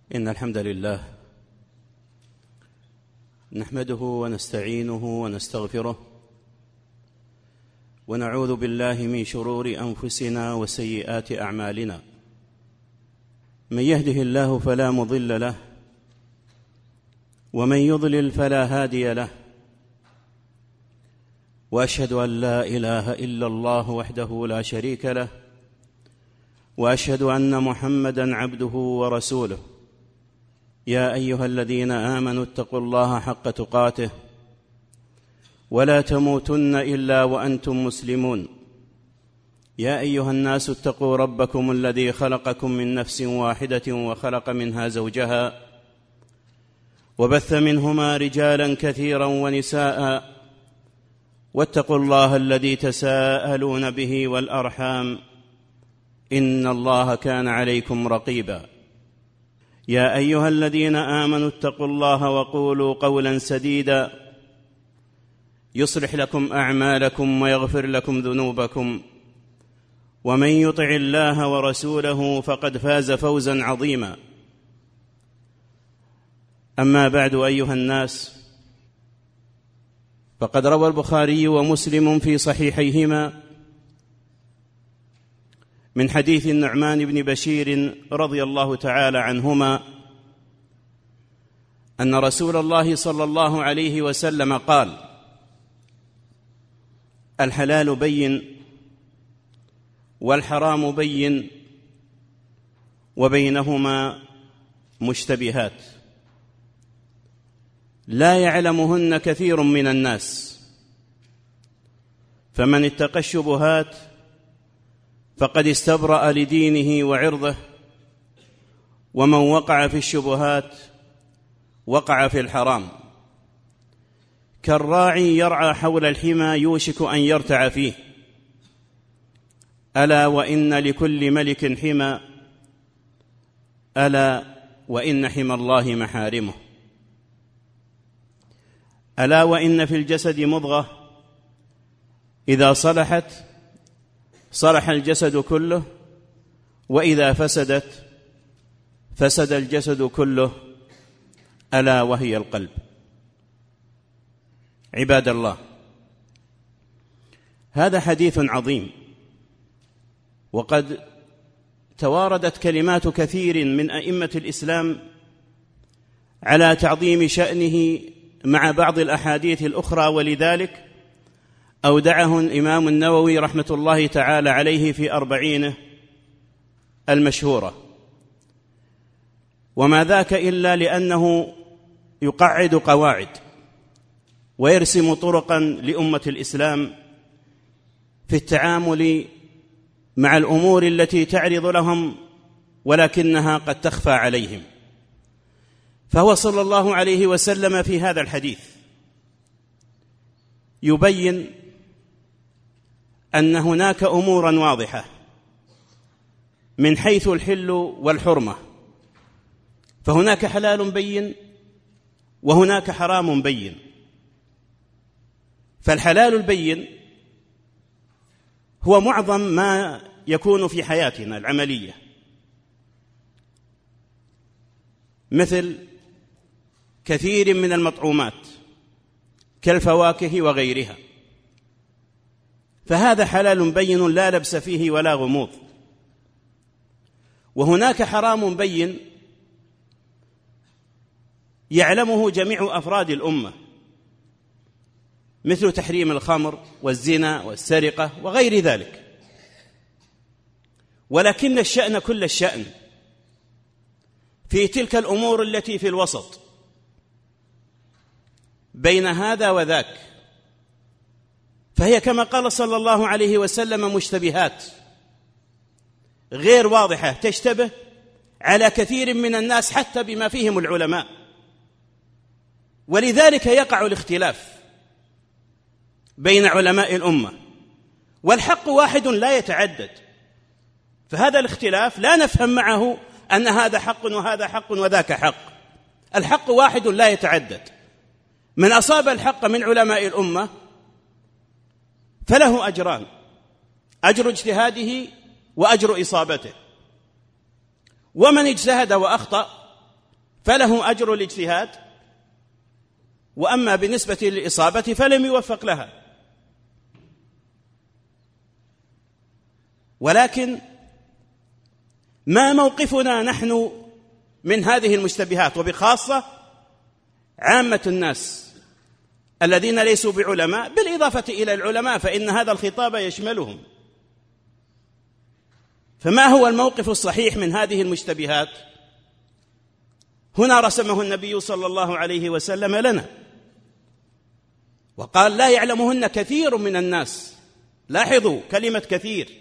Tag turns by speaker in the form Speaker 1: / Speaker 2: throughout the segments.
Speaker 1: إن الحمد لله نحمده ونستعينه ونستغفره ونعوذ بالله من شرور أنفسنا وسيئات أعمالنا. من يهده الله فلا مضل له ومن يضلل فلا هادي له، وأشهد أن لا إله إلا الله وحده لا شريك له، وأشهد أن محمدًا عبده ورسوله. يا أيها الذين آمنوا اتقوا الله حق تقاته ولا تموتن إلا وأنتم مسلمون. يا أيها الناس اتقوا ربكم الذي خلقكم من نفس واحدة وخلق منها زوجها وبث منهما رجالا كثيرا ونساء، واتقوا الله الذي تساءلون به والأرحام إن الله كان عليكم رقيبا. يا أيها الذين آمنوا اتقوا الله وقولوا قولا سديدا يصلح لكم أعمالكم ويغفر لكم ذنوبكم، ومن يطع الله ورسوله فقد فاز فوزا عظيما. أما بعد أيها الناس، فقد روى البخاري ومسلم في صحيحيهما من حديث النعمان بن بشير رضي الله تعالى عنهما أن رسول الله صلى الله عليه وسلم قال: الحلال بين والحرام بين وبينهما مشتبهات لا يعلمهن كثير من الناس، فمن اتقى الشبهات فقد استبرأ لدينه وعرضه، ومن وقع في الشبهات وقع في الحرام. كالراعي يرعى حول الحمى يوشك أن يرتع فيه، ألا وإن لكل ملك حمى، ألا وإن حمى الله محارمه. ألا وإن في الجسد مضغة إذا صلحت صلح الجسد كله، وإذا فسدت فسد الجسد كله، ألا وهي القلب. عباد الله، هذا حديث عظيم، وقد تواردت كلمات كثير من أئمة الإسلام على تعظيم شأنه مع بعض الأحاديث الأخرى، ولذلك أودعه الإمام النووي رحمة الله تعالى عليه في 40 المشهورة، وما ذاك إلا لأنه يقعد قواعد ويرسم طرقا لأمة الإسلام في التعامل مع الأمور التي تعرض لهم ولكنها قد تخفى عليهم. فهو صلى الله عليه وسلم في هذا الحديث يبين أن هناك أمورا واضحة من حيث الحل والحرمة، فهناك حلال بين وهناك حرام بين. فالحلال البين هو معظم ما يكون في حياتنا العملية، مثل كثير من المطعومات كالفواكه وغيرها، فهذا حلال بين لا لبس فيه ولا غموض. وهناك حرام بين يعلمه جميع أفراد الأمة، مثل تحريم الخمر والزنا والسرقة وغير ذلك. ولكن الشأن كل الشأن في تلك الأمور التي في الوسط بين هذا وذاك، فهي كما قال صلى الله عليه وسلم مشتبهات غير واضحة، تشتبه على كثير من الناس حتى بما فيهم العلماء، ولذلك يقع الاختلاف بين علماء الأمة، والحق واحد لا يتعدد. فهذا الاختلاف لا نفهم معه أن هذا حق وهذا حق وذاك حق، الحق واحد لا يتعدد. من أصاب الحق من علماء الأمة فله أجران: أجر اجتهاده وأجر إصابته. ومن اجتهد وأخطأ فله أجر الاجتهاد، وأما بالنسبة للإصابة فلم يوفق لها. ولكن ما موقفنا نحن من هذه المشتبهات، وبخاصة عامة الناس الذين ليسوا بعلماء، بالإضافة إلى العلماء فإن هذا الخطاب يشملهم؟ فما هو الموقف الصحيح من هذه المشتبهات؟ هنا رسمه النبي صلى الله عليه وسلم لنا، وقال: لا يعلمهن كثير من الناس. لاحظوا كلمة كثير،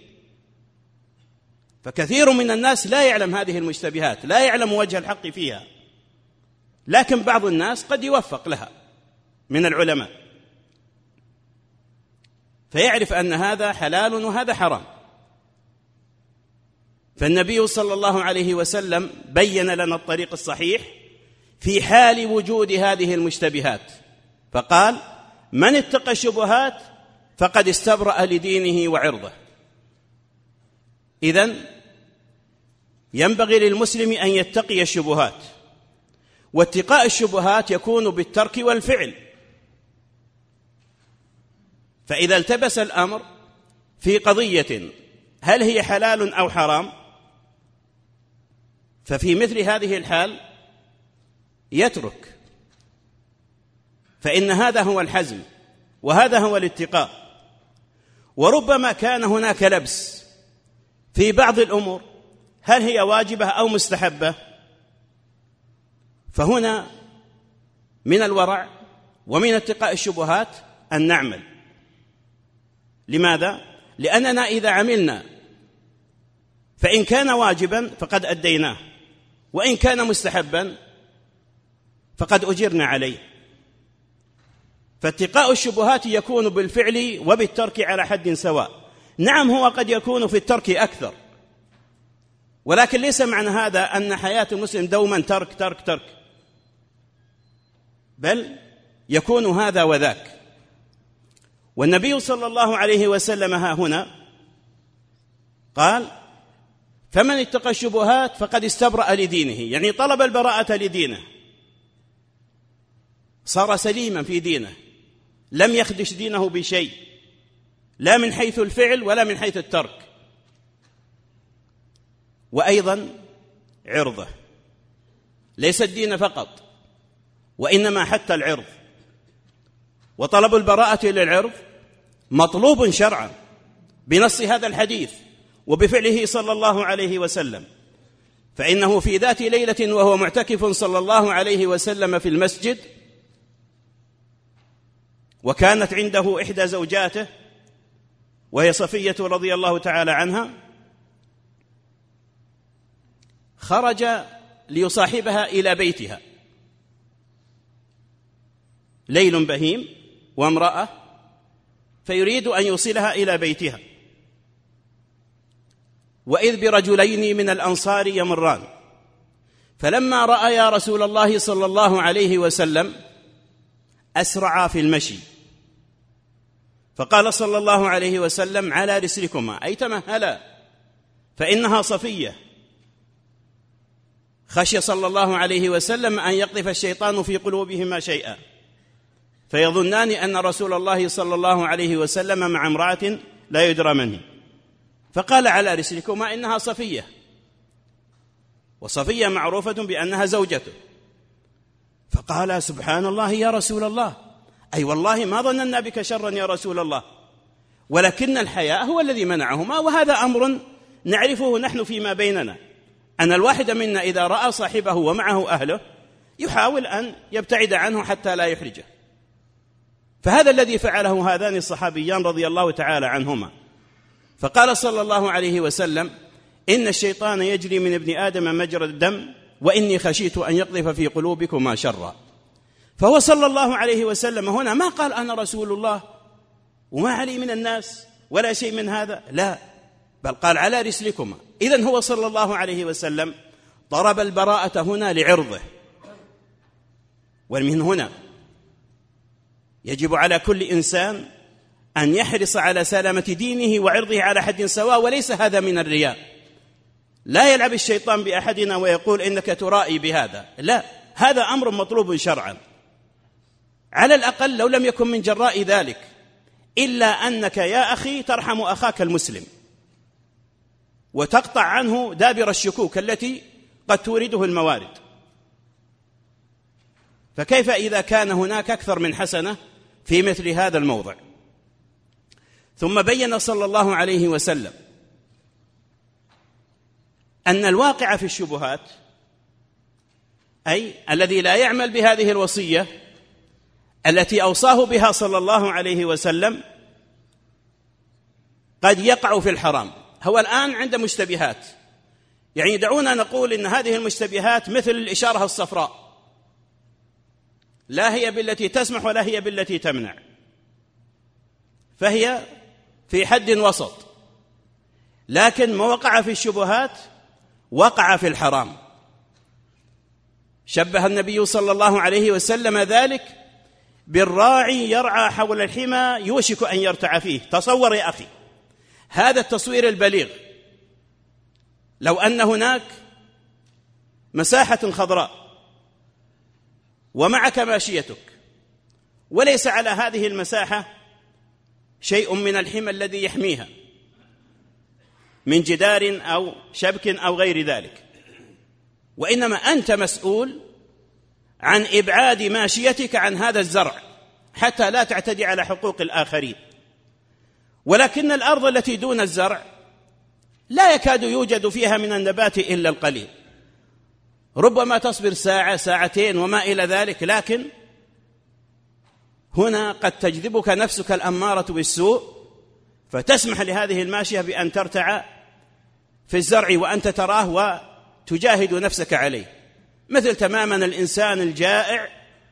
Speaker 1: فكثير من الناس لا يعلم هذه المشتبهات، لا يعلم وجه الحق فيها، لكن بعض الناس قد يوفق لها من العلماء فيعرف أن هذا حلال وهذا حرام. فالنبي صلى الله عليه وسلم بين لنا الطريق الصحيح في حال وجود هذه المشتبهات، فقال: من اتقى الشبهات فقد استبرأ لدينه وعرضه. إذن ينبغي للمسلم أن يتقي الشبهات، واتقاء الشبهات يكون بالترك والفعل. فإذا التبس الأمر في قضية هل هي حلال أو حرام، ففي مثل هذه الحال يترك، فإن هذا هو الحزم وهذا هو الاتقاء. وربما كان هناك لبس في بعض الأمور هل هي واجبة أو مستحبة، فهنا من الورع ومن اتقاء الشبهات أن نعمل. لماذا؟ لأننا إذا عملنا فإن كان واجبا فقد أديناه، وإن كان مستحبا فقد أجرنا عليه. فاتقاء الشبهات يكون بالفعل وبالترك على حد سواء. نعم، هو قد يكون في الترك أكثر، ولكن ليس معنى هذا أن حياة المسلم دوما ترك ترك ترك، بل يكون هذا وذاك. والنبي صلى الله عليه وسلم ها هنا قال: فمن اتقى الشبهات فقد استبرأ لدينه، يعني طلب البراءة لدينه، صار سليما في دينه، لم يخدش دينه بشيء، لا من حيث الفعل ولا من حيث الترك. وأيضا عرضه، ليس الدين فقط، وإنما حتى العرض. وطلب البراءة للعرض مطلوب شرعا بنص هذا الحديث وبفعله صلى الله عليه وسلم. فإنه في ذات ليلة وهو معتكف صلى الله عليه وسلم في المسجد، وكانت عنده إحدى زوجاته وهي صفية رضي الله تعالى عنها، خرج ليصاحبها إلى بيتها، ليل بهيم وامرأة، فيريد أن يوصلها إلى بيتها، وإذ برجلين من الأنصار يمران، فلما رأيا رسول الله صلى الله عليه وسلم أسرعا في المشي، فقال صلى الله عليه وسلم: على رسلكما، أي تمهلا، فإنها صفية. خشي صلى الله عليه وسلم أن يقذف الشيطان في قلوبهما شيئا فيظنان أن رسول الله صلى الله عليه وسلم مع امرأة لا يدرى من هي، فقال: على رسلكما، إنها صفية، وصفية معروفة بأنها زوجته. فقال: سبحان الله يا رسول الله، أي والله ما ظننا بك شرا يا رسول الله، ولكن الحياء هو الذي منعهما، وهذا أمر نعرفه نحن فيما بيننا، أن الواحد منا إذا رأى صاحبه ومعه أهله يحاول أن يبتعد عنه حتى لا يحرجه. فهذا الذي فعله هذان الصحابيان رضي الله تعالى عنهما. فقال صلى الله عليه وسلم: إن الشيطان يجري من ابن آدم مجرى الدم، وإني خشيت أن يقذف في قلوبكما شرا. فهو صلى الله عليه وسلم هنا ما قال أنا رسول الله وما علي من الناس ولا شيء من هذا، لا، بل قال: على رسلكما. إذن هو صلى الله عليه وسلم ضرب البراءة هنا لعرضه. ومن هنا يجب على كل إنسان أن يحرص على سلامة دينه وعرضه على حد سواء، وليس هذا من الرياء، لا يلعب الشيطان بأحدنا ويقول إنك ترائي بهذا، لا، هذا أمر مطلوب شرعا، على الأقل لو لم يكن من جراء ذلك، إلا أنك يا أخي ترحم أخاك المسلم وتقطع عنه دابر الشكوك التي قد تورده الموارد. فكيف إذا كان هناك أكثر من حسنة في مثل هذا الموضع؟ ثم بين صلى الله عليه وسلم أن الواقع في الشبهات، أي الذي لا يعمل بهذه الوصية التي أوصاه بها صلى الله عليه وسلم، قد يقع في الحرام. هو الآن عند مشتبهات، يعني دعونا نقول إن هذه المشتبهات مثل الإشارة الصفراء، لا هي بالتي تسمح ولا هي بالتي تمنع، فهي في حد وسط، لكن ما وقع في الشبهات وقع في الحرام. شبه النبي صلى الله عليه وسلم ذلك بالراعي يرعى حول الحمى يوشك أن يرتع فيه. تصور يا أخي هذا التصوير البليغ، لو أن هناك مساحة خضراء ومعك ماشيتك وليس على هذه المساحة شيء من الحمى الذي يحميها من جدار أو شبك أو غير ذلك، وإنما أنت مسؤول عن إبعاد ماشيتك عن هذا الزرع حتى لا تعتدي على حقوق الآخرين. ولكن الأرض التي دون الزرع لا يكاد يوجد فيها من النبات إلا القليل، ربما تصبر ساعة ساعتين وما إلى ذلك، لكن هنا قد تجذبك نفسك الأمارة بالسوء فتسمح لهذه الماشية بأن ترتع في الزرع وأنت تراه وتجاهد نفسك عليه، مثل تماما الإنسان الجائع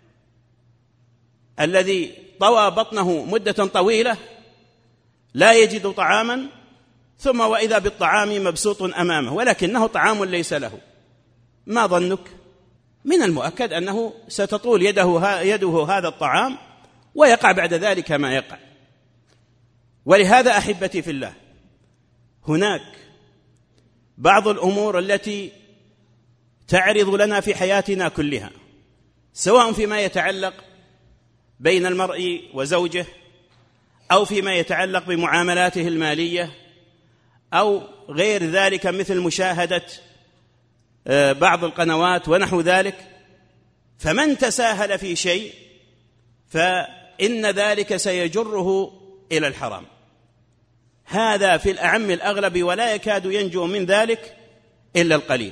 Speaker 1: الذي طوى بطنه مدة طويلة لا يجد طعاما، ثم وإذا بالطعام مبسوط أمامه ولكنه طعام ليس له. ما ظنك؟ من المؤكد أنه ستطول يده هذا الطعام ويقع بعد ذلك ما يقع. ولهذا أحبتي في الله، هناك بعض الأمور التي تعرض لنا في حياتنا كلها، سواء فيما يتعلق بين المرء وزوجه، أو فيما يتعلق بمعاملاته المالية، أو غير ذلك مثل مشاهدة بعض القنوات ونحو ذلك. فمن تساهل في شيء فإن ذلك سيجره إلى الحرام، هذا في الأعم الأغلب، ولا يكاد ينجو من ذلك إلا القليل.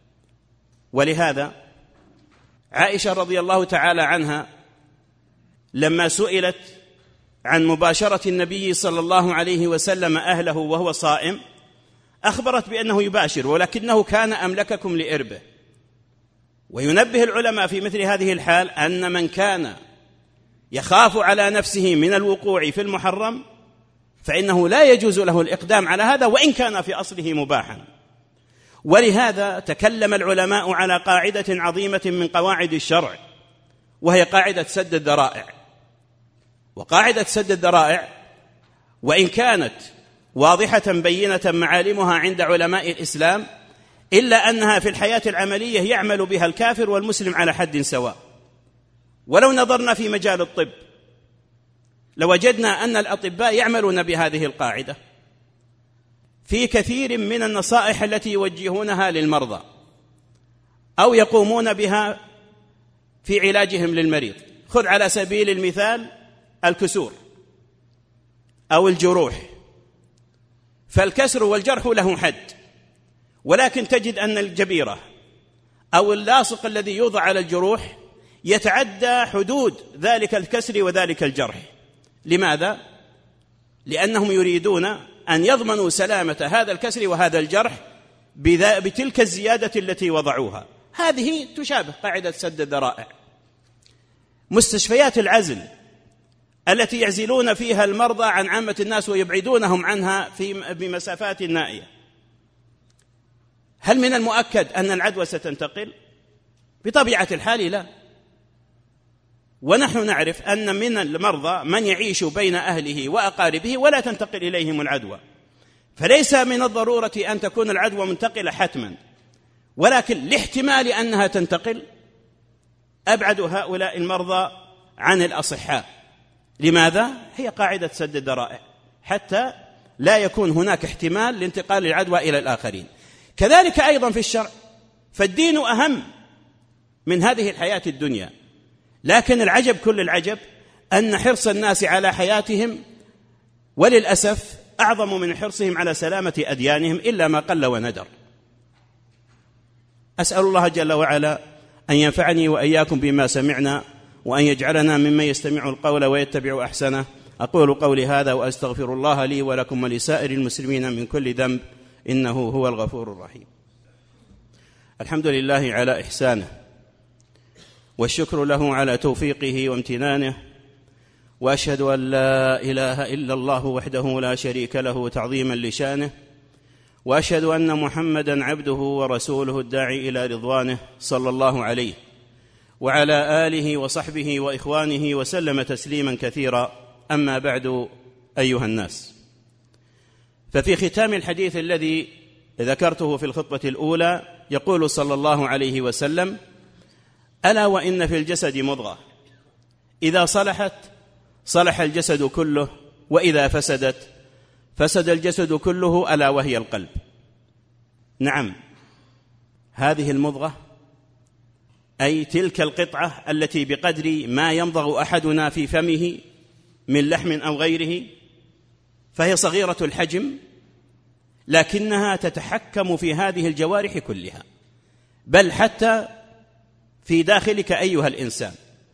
Speaker 1: ولهذا عائشة رضي الله تعالى عنها لما سئلت عن مباشرة النبي صلى الله عليه وسلم أهله وهو صائم، أخبرت بأنه يباشر ولكنه كان أملككم لإربه. وينبه العلماء في مثل هذه الحال أن من كان يخاف على نفسه من الوقوع في المحرم فإنه لا يجوز له الإقدام على هذا وإن كان في أصله مباحا. ولهذا تكلم العلماء على قاعدة عظيمة من قواعد الشرع، وهي قاعدة سد الذرائع. وقاعدة سد الذرائع وإن كانت واضحة بينة معالمها عند علماء الإسلام، إلا أنها في الحياة العملية يعمل بها الكافر والمسلم على حد سواء. ولو نظرنا في مجال الطب لوجدنا أن الأطباء يعملون بهذه القاعدة في كثير من النصائح التي يوجهونها للمرضى أو يقومون بها في علاجهم للمريض. خذ على سبيل المثال الكسور أو الجروح، فالكسر والجرح له حد، ولكن تجد أن الجبيرة أو اللاصق الذي يوضع على الجروح يتعدى حدود ذلك الكسر وذلك الجرح. لماذا؟ لأنهم يريدون أن يضمنوا سلامة هذا الكسر وهذا الجرح بتلك الزيادة التي وضعوها. هذه تشابه قاعدة سد الذرائع. مستشفيات العزل التي يعزلون فيها المرضى عن عامة الناس ويبعدونهم عنها بمسافات نائية، هل من المؤكد أن العدوى ستنتقل؟ بطبيعة الحال لا. ونحن نعرف أن من المرضى من يعيش بين أهله وأقاربه ولا تنتقل إليهم العدوى. فليس من الضرورة أن تكون العدوى منتقلة حتما، ولكن لاحتمال أنها تنتقل أبعد هؤلاء المرضى عن الأصحاء. لماذا؟ هي قاعدة سد الذرائع حتى لا يكون هناك احتمال لانتقال العدوى إلى الآخرين. كذلك أيضا في الشرع، فالدين أهم من هذه الحياة الدنيا، لكن العجب كل العجب أن حرص الناس على حياتهم وللأسف أعظم من حرصهم على سلامة أديانهم، إلا ما قل وندر. أسأل الله جل وعلا أن ينفعني وإياكم بما سمعنا، وأن يجعلنا ممن يستمع القول ويتبع أحسنه. أقول قولي هذا وأستغفر الله لي ولكم ولسائر المسلمين من كل ذنب، إنه هو الغفور الرحيم. الحمد لله على إحسانه، والشكر له على توفيقه وامتنانه، وأشهد أن لا إله إلا الله وحده لا شريك له تعظيما لشانه، وأشهد أن محمدًا عبده ورسوله الداعي إلى رضوانه صلى الله عليه وعلى آله وصحبه وإخوانه وسلم تسليما كثيرا. أما بعد، أيها الناس، ففي ختام الحديث الذي ذكرته في الخطبة الأولى يقول صلى الله عليه وسلم: ألا وإن في الجسد مضغة إذا صلحت صلح الجسد كله، وإذا فسدت فسد الجسد كله، ألا وهي القلب. نعم، هذه المضغة أي تلك القطعة التي بقدر ما يمضغ أحدنا في فمه من لحم أو غيره، فهي صغيرة الحجم، لكنها تتحكم في هذه الجوارح كلها، بل حتى في داخلك أيها الإنسان.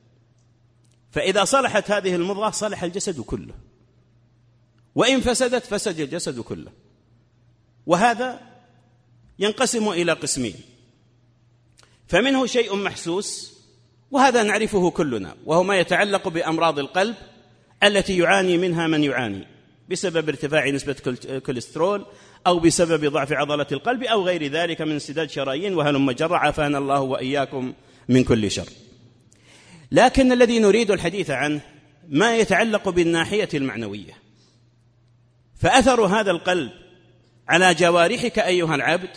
Speaker 1: فإذا صلحت هذه المضغة صلح الجسد كله، وإن فسدت فسد الجسد كله. وهذا ينقسم إلى قسمين: فمنه شيء محسوس، وهذا نعرفه كلنا، وهو ما يتعلق بأمراض القلب التي يعاني منها من يعاني بسبب ارتفاع نسبة الكوليسترول، أو بسبب ضعف عضلة القلب، أو غير ذلك من انسداد شرايين وهلم جرى، عافانا الله وإياكم من كل شر. لكن الذي نريد الحديث عنه ما يتعلق بالناحية المعنوية، فأثر هذا القلب على جوارحك أيها العبد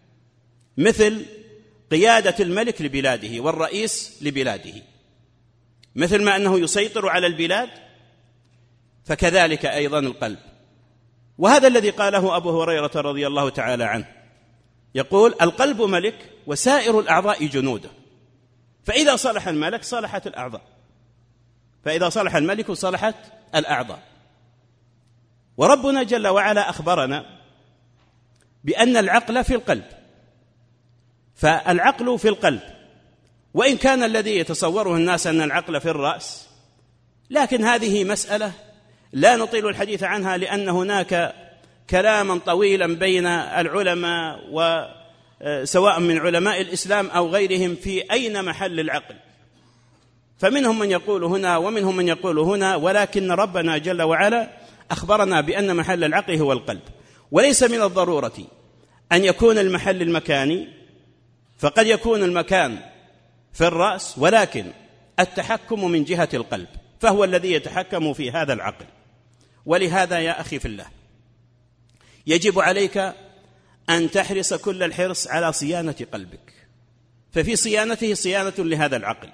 Speaker 1: مثل قيادة الملك لبلاده والرئيس لبلاده، مثل ما أنه يسيطر على البلاد، فكذلك أيضا القلب. وهذا الذي قاله أبو هريرة رضي الله تعالى عنه، يقول: القلب ملك وسائر الأعضاء جنوده، فإذا صلح الملك صلحت الأعضاء، فإذا صلح الملك صلحت الأعضاء. وربنا جل وعلا أخبرنا بأن العقل في القلب، فالعقل في القلب، وإن كان الذي يتصوره الناس أن العقل في الرأس، لكن هذه مسألة لا نطيل الحديث عنها، لأن هناك كلاما طويلا بين العلماء، وسواء من علماء الإسلام أو غيرهم، في أين محل العقل. فمنهم من يقول هنا ومنهم من يقول هنا، ولكن ربنا جل وعلا أخبرنا بأن محل العقل هو القلب. وليس من الضرورة أن يكون المحل المكاني، فقد يكون المكان في الرأس، ولكن التحكم من جهة القلب، فهو الذي يتحكم في هذا العقل. ولهذا يا أخي في الله، يجب عليك أن تحرص كل الحرص على صيانة قلبك، ففي صيانته صيانة لهذا العقل.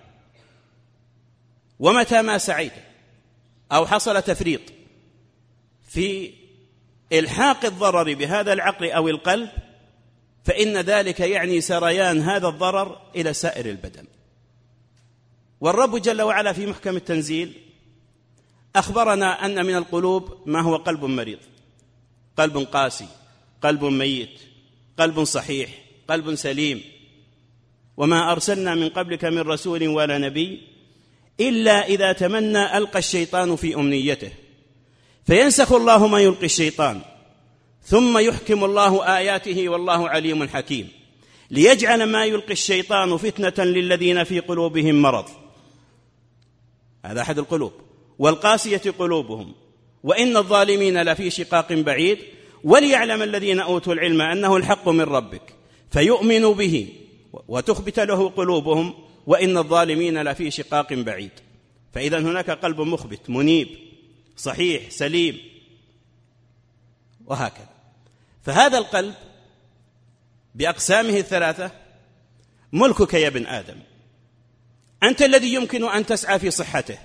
Speaker 1: ومتى ما سعيت أو حصل تفريط في إلحاق الضرر بهذا العقل أو القلب، فإن ذلك يعني سريان هذا الضرر إلى سائر البدن. والرب جل وعلا في محكم التنزيل أخبرنا أن من القلوب ما هو قلب مريض، قلب قاسي، قلب ميت، قلب صحيح، قلب سليم. وما أرسلنا من قبلك من رسول ولا نبي إلا إذا تمنى ألقى الشيطان في أمنيته فينسخ الله ما يلقي الشيطان ثم يحكم الله آياته والله عليم حكيم، ليجعل ما يلقي الشيطان فتنة للذين في قلوبهم مرض، هذا أحد القلوب، والقاسية قلوبهم وإن الظالمين لفي شقاق بعيد، وليعلم الذين أوتوا العلم أنه الحق من ربك فيؤمنوا به وتخبت له قلوبهم وإن الظالمين لفي شقاق بعيد. فإذا هناك قلب مخبت منيب صحيح سليم، وهكذا. فهذا القلب بأقسامه الثلاثة ملكك يا ابن آدم، أنت الذي يمكن أن تسعى في صحته،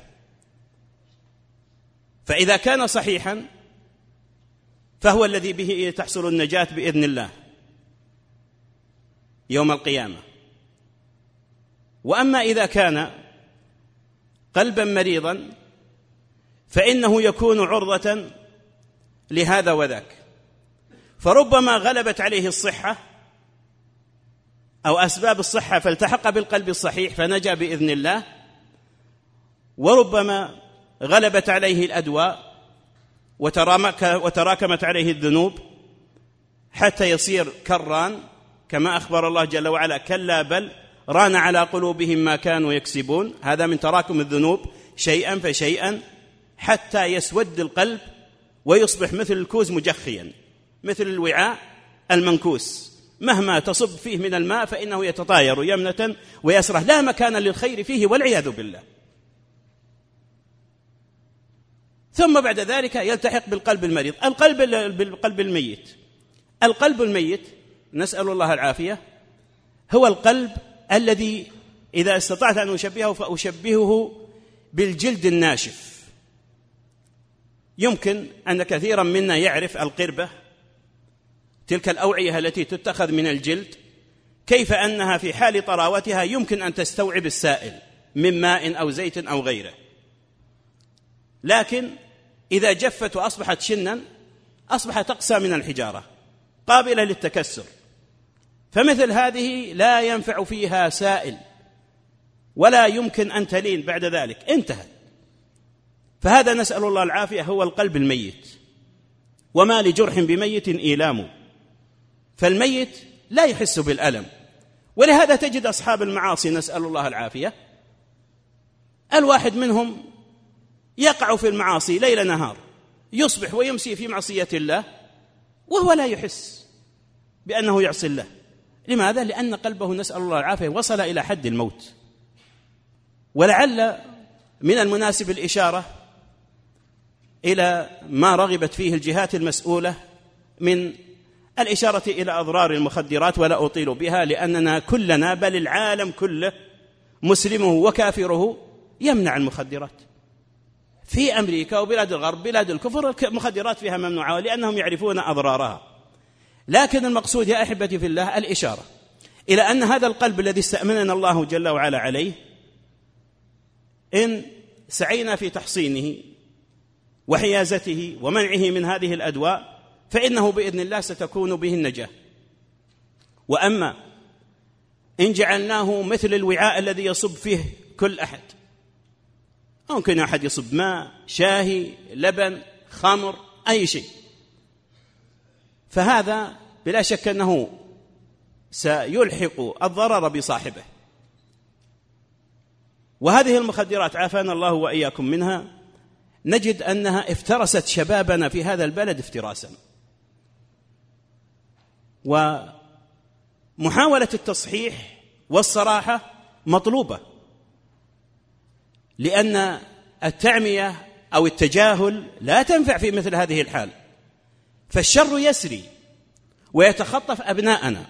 Speaker 1: فإذا كان صحيحا فهو الذي به تحصل النجاة بإذن الله يوم القيامة. وأما إذا كان قلبا مريضا فإنه يكون عرضة لهذا وذاك، فربما غلبت عليه الصحة أو أسباب الصحة فالتحق بالقلب الصحيح فنجا بإذن الله، وربما غلبت عليه الأدواء وتراكمت عليه الذنوب حتى يصير كالران، كما أخبر الله جل وعلا: كلا بل ران على قلوبهم ما كانوا يكسبون. هذا من تراكم الذنوب شيئا فشيئا حتى يسود القلب ويصبح مثل الكوز مجخيا، مثل الوعاء المنكوس، مهما تصب فيه من الماء فإنه يتطاير يمنة ويسرة، لا مكان للخير فيه والعياذ بالله. ثم بعد ذلك يلتحق بالقلب المريض، بالقلب الميت. القلب الميت نسأل الله العافية هو القلب الذي إذا استطعت أن أشبهه فأشبهه بالجلد الناشف. يمكن أن كثيرا منا يعرف القربة، تلك الأوعية التي تتخذ من الجلد، كيف أنها في حال طراوتها يمكن أن تستوعب السائل من ماء أو زيت أو غيره، لكن إذا جفت وأصبحت شنا أصبحت أقسى من الحجارة قابلة للتكسر، فمثل هذه لا ينفع فيها سائل ولا يمكن أن تلين بعد ذلك، انتهت. فهذا نسأل الله العافية هو القلب الميت. وما لجرح بميت إيلام، فالميت لا يحس بالألم. ولهذا تجد أصحاب المعاصي نسأل الله العافية الواحد منهم يقع في المعاصي ليل نهار، يصبح ويمسي في معصية الله وهو لا يحس بأنه يعصي الله. لماذا؟ لأن قلبه نسأل الله العافية وصل إلى حد الموت. ولعل من المناسب الإشارة إلى ما رغبت فيه الجهات المسؤولة من الإشارة إلى أضرار المخدرات، ولا أطيل بها لأننا كلنا بل العالم كله مسلمه وكافره يمنع المخدرات. في أمريكا وبلاد الغرب بلاد الكفر المخدرات فيها ممنوعة لأنهم يعرفون أضرارها. لكن المقصود يا أحبتي في الله الإشارة إلى أن هذا القلب الذي استأمننا الله جل وعلا عليه إن سعينا في تحصينه وحيازته ومنعه من هذه الأدواء فإنه بإذن الله ستكون به النجاة. وأما إن جعلناه مثل الوعاء الذي يصب فيه كل أحد، ممكن أحد يصب ماء، شاهي، لبن، خمر، أي شيء، فهذا بلا شك أنه سيلحق الضرر بصاحبه. وهذه المخدرات عافانا الله وإياكم منها نجد أنها افترست شبابنا في هذا البلد افتراسا، ومحاولة التصحيح والصراحة مطلوبة، لأن التعمية أو التجاهل لا تنفع في مثل هذه الحال، فالشر يسري ويتخطف أبناءنا،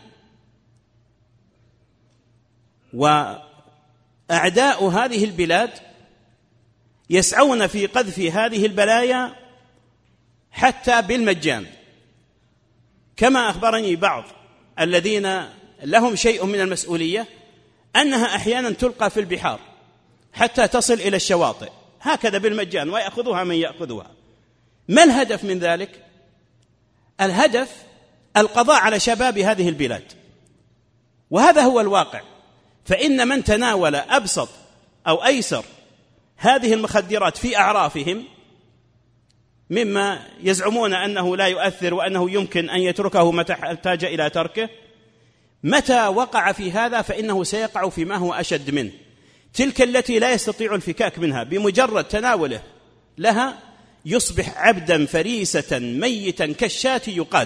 Speaker 1: وأعداء هذه البلاد يسعون في قذف هذه البلايا حتى بالمجان، كما أخبرني بعض الذين لهم شيء من المسؤولية أنها أحيانا تلقى في البحار حتى تصل إلى الشواطئ هكذا بالمجان ويأخذها من يأخذها. ما الهدف من ذلك؟ الهدف القضاء على شباب هذه البلاد، وهذا هو الواقع. فإن من تناول أبسط أو أيسر هذه المخدرات في أعرافهم مما يزعمون أنه لا يؤثر وأنه يمكن أن يتركه متى احتاج إلى تركه، متى وقع في هذا فإنه سيقع فيما هو أشد منه. تلك التي لا يستطيع الفكاك منها بمجرد تناوله لها يصبح عبدا فريسة ميتا كالشاة يقاد.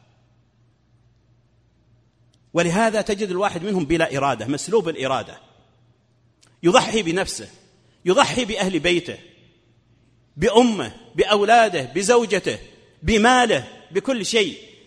Speaker 1: ولهذا تجد الواحد منهم بلا إرادة، مسلوب الإرادة، يضحي بنفسه، يضحي بأهل بيته، بأمه، بأولاده، بزوجته، بماله، بكل شيء،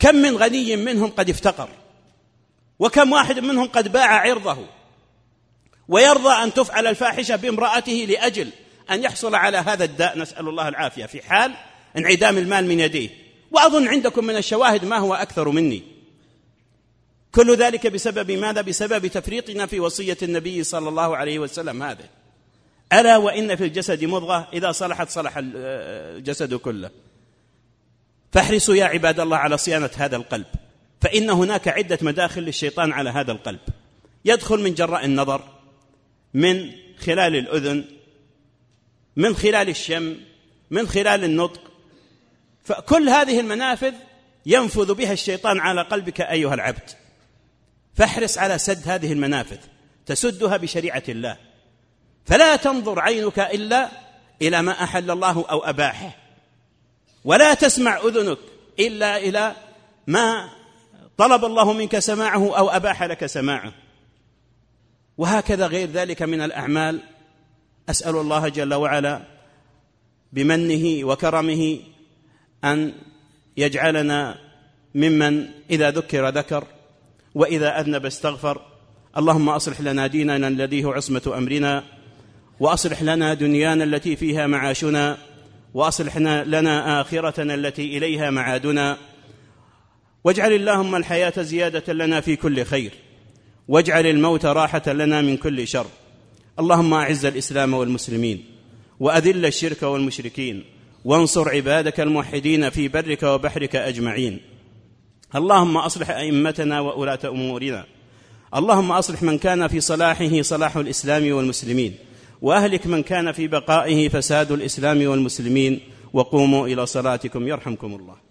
Speaker 1: كم من غني منهم قد افتقر، وكم واحد منهم قد باع عرضه ويرضى أن تفعل الفاحشة بامرأته لأجل أن يحصل على هذا الداء، نسأل الله العافية، في حال انعدام المال من يديه. وأظن عندكم من الشواهد ما هو أكثر مني. كل ذلك بسبب ماذا؟ بسبب تفريطنا في وصية النبي صلى الله عليه وسلم هذا: ألا وإن في الجسد مضغة إذا صلحت صلح الجسد كله. فاحرصوا يا عباد الله على صيانة هذا القلب، فإن هناك عدة مداخل للشيطان على هذا القلب. يدخل من جراء النظر، من خلال الأذن، من خلال الشم، من خلال النطق. فكل هذه المنافذ ينفذ بها الشيطان على قلبك أيها العبد. فاحرص على سد هذه المنافذ، تسدها بشريعة الله، فلا تنظر عينك إلا إلى ما أحل الله أو أباحه، ولا تسمع أذنك إلا إلى ما طلب الله منك سماعه أو أباح لك سماعه، وهكذا غير ذلك من الأعمال. أسأل الله جل وعلا بمنه وكرمه أن يجعلنا ممن إذا ذكر ذكر وإذا أذنب استغفر. اللهم أصلح لنا ديننا الذي هو عصمة أمرنا، وأصلح لنا دنيانا التي فيها معاشنا، وأصلح لنا آخرتنا التي إليها معادنا، واجعل اللهم الحياة زيادة لنا في كل خير، واجعل الموت راحة لنا من كل شر. اللهم أعز الإسلام والمسلمين، وأذل الشرك والمشركين، وانصر عبادك الموحدين في برك وبحرك أجمعين. اللهم أصلح أئمتنا وولاة أمورنا، اللهم أصلح من كان في صلاحه صلاح الإسلام والمسلمين، وأهلك من كان في بقائه فساد الإسلام والمسلمين. وقوموا إلى صلاتكم يرحمكم الله.